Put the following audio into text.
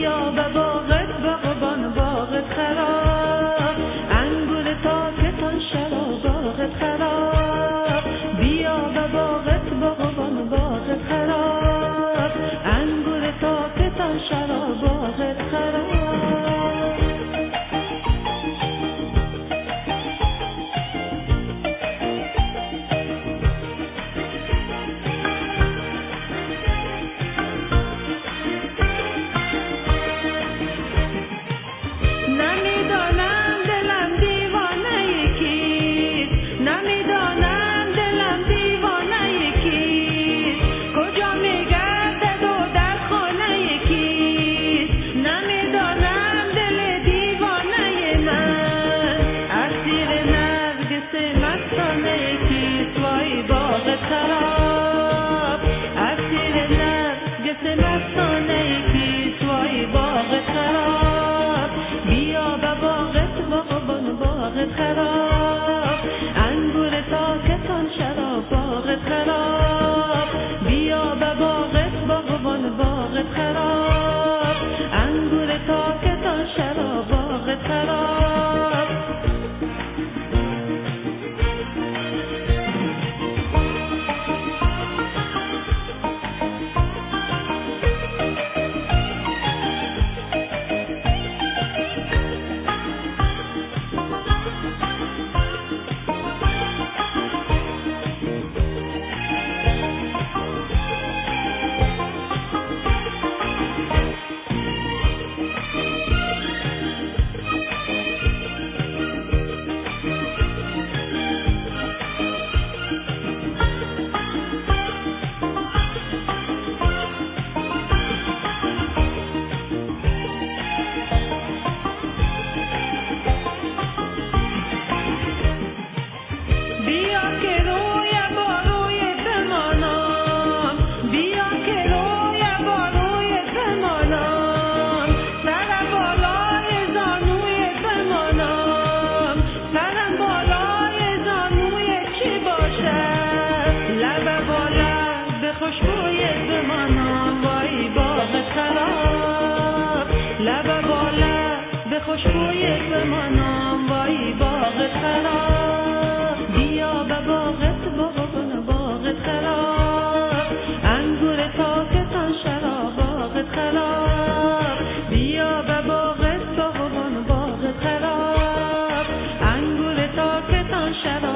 بیا به باغت باغبان باغت خراب، انگور تاکتان شراب باغت خراب. بیا به باغت باغبان باغت خراب، انگور تاکتان شراب باغت خراب. خوشبوی بمانم وای باغت خراب. بیا به باغت باغبان باغت خراب، انگور تاکتان شراب باغت خراب. بیا به باغت باغبان باغت خراب، انگور تاکتان شراب